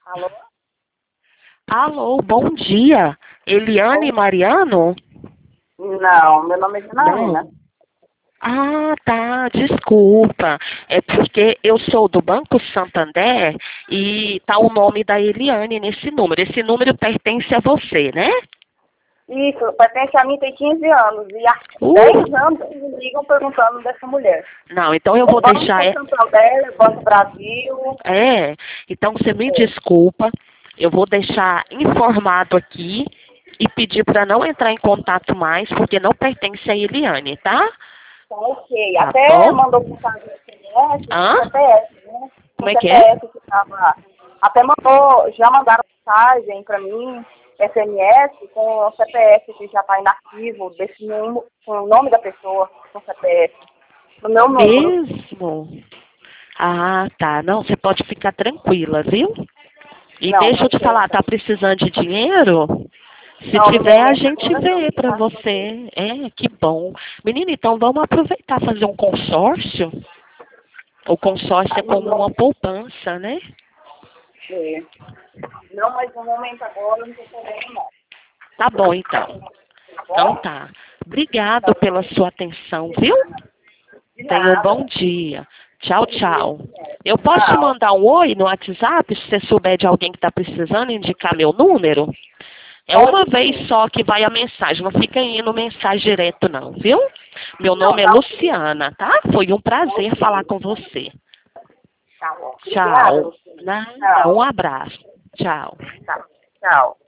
Alô? Alô, bom dia. Eliane Bom, Mariano? não, meu nome é Janaína. Não. Ah, tá, desculpa. É porque eu sou do Banco Santander e tá o nome da Eliane nesse número. Esse número pertence a você, né? Isso, pertence a mim, tem 15 anos. E há Uh, 10 anos eles me ligam perguntando dessa mulher. não, então eu É vou Banco deixar. Santander, é Banco Brasil. Então você me É. desculpa. Eu vou deixar informado aqui e pedir para não entrar em contato mais, porque não pertence a Eliane, tá? Então, ok. Tá Até bom? mandou mensagem no SMS com Hã? CPF, né? Com Como é que é? CPF que estava. Até mandou, já mandaram mensagem para mim, SMS, com o CPF que já está inativo, desse número, com o nome da pessoa, com CPF. No meu número. Mesmo? Ah, tá. Não, você pode ficar tranquila, viu? E Não, deixa tá eu te falar, certo. tá precisando de dinheiro? Se Não, no tiver, a momento gente agora não, vê pra graças a Deus. você. Que bom. Menina, então vamos aproveitar fazer um consórcio. O consórcio Ah, é como uma poupança, né? é. Não, mas no momento agora eu não tô podendo não. Tá bom, então. Tá Então bom? tá. Tá Obrigado pela bem. sua atenção, De viu? nada. De Tenha um bom nada. dia. Tchau, Bom dia. tchau. Eu posso te Tchau. mandar um oi no WhatsApp se você souber de alguém que está precisando indicar meu número? É uma Pode vez sim. só que vai a mensagem, não fica indo mensagem direto não, viu? Meu Não, nome é tá ok. Luciana, tá? Foi um Tá prazer falar ok. com você. Tá bom. Obrigada, Tchau. Luciana. Nada, um Tchau. abraço. Tchau. Tá. Tchau.